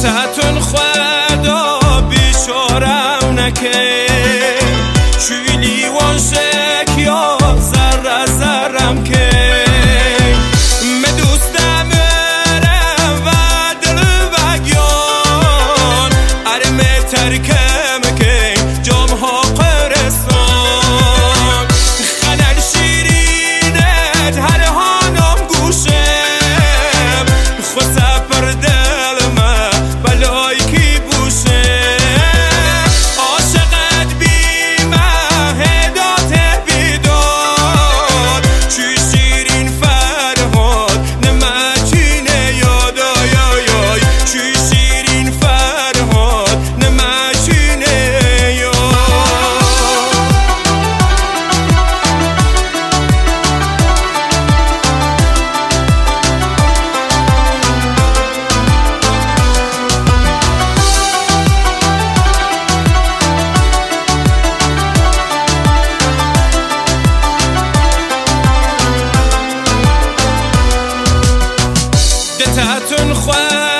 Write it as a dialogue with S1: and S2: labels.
S1: دتاتون خدا بیچارم نکه چویلی وانشک یا ذره ذرم که مدوستم ارم و دل بگیان ارمه ترکم که جام ها قرستان خنل شیرینت هر هانم گوشم خوصه پر دل ما بلای کی بوشم عاشقت بیمه هدات بیداد چی شیرین فرهاد نمچینه یادای چی شیرین فرهاد نمچینه دتاتون